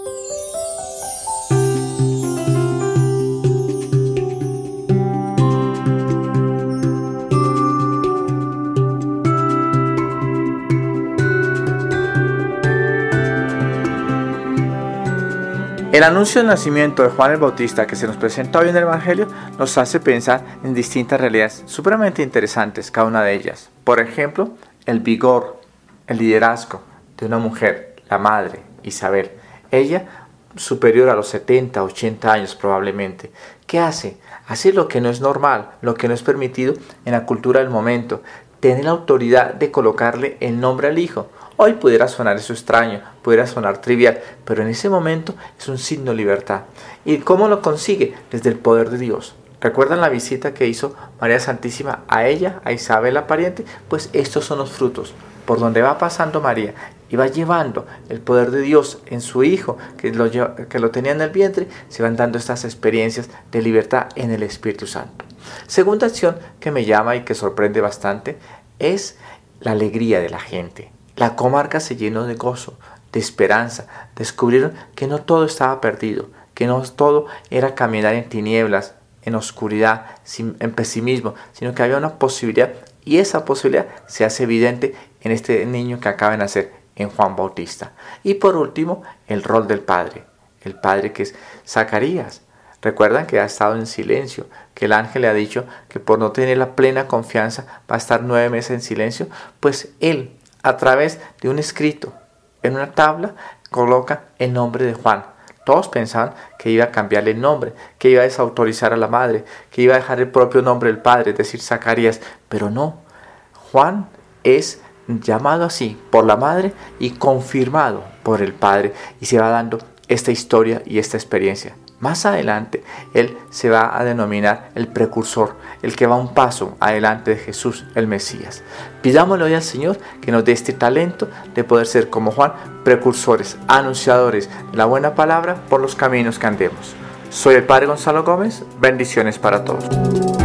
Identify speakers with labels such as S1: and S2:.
S1: El anuncio del nacimiento de Juan el Bautista que se nos presenta hoy en el Evangelio nos hace pensar en distintas realidades supremamente interesantes, cada una de ellas. Por ejemplo, el vigor, el liderazgo de una mujer, la madre, Isabel. Ella, superior a los 70, 80 años probablemente. ¿Qué hace? Hace lo que no es normal, lo que no es permitido en la cultura del momento. Tiene la autoridad de colocarle el nombre al hijo. Hoy pudiera sonar eso extraño, pudiera sonar trivial, pero en ese momento es un signo de libertad. ¿Y cómo lo consigue? Desde el poder de Dios. ¿Recuerdan la visita que hizo María Santísima a ella, a Isabel la pariente? Pues estos son los frutos. Por donde va pasando María y va llevando el poder de Dios en su hijo, que lo tenía en el vientre, se van dando estas experiencias de libertad en el Espíritu Santo. Segunda acción que me llama y que sorprende bastante es la alegría de la gente. La comarca se llenó de gozo, de esperanza. Descubrieron que no todo estaba perdido, que no todo era caminar en tinieblas, en oscuridad, en pesimismo, sino que había una posibilidad, y esa posibilidad se hace evidente en este niño que acaba de nacer, en Juan Bautista. Y por último, el rol del padre, el padre que es Zacarías. Recuerdan que ha estado en silencio, que el ángel le ha dicho que por no tener la plena confianza va a estar 9 meses en silencio. Pues él, a través de un escrito en una tabla, coloca el nombre de Juan. Todos pensaban que iba a cambiarle el nombre, que iba a desautorizar a la madre, que iba a dejar el propio nombre del padre, es decir, Zacarías. Pero no, Juan es llamado así por la madre y confirmado por el padre. Y se va dando esta historia y esta experiencia. Más adelante, él se va a denominar el precursor, el que va un paso adelante de Jesús, el Mesías. Pidámosle hoy al Señor que nos dé este talento de poder ser como Juan, precursores, anunciadores de la buena palabra por los caminos que andemos. Soy el Padre Gonzalo Gómez, bendiciones para todos.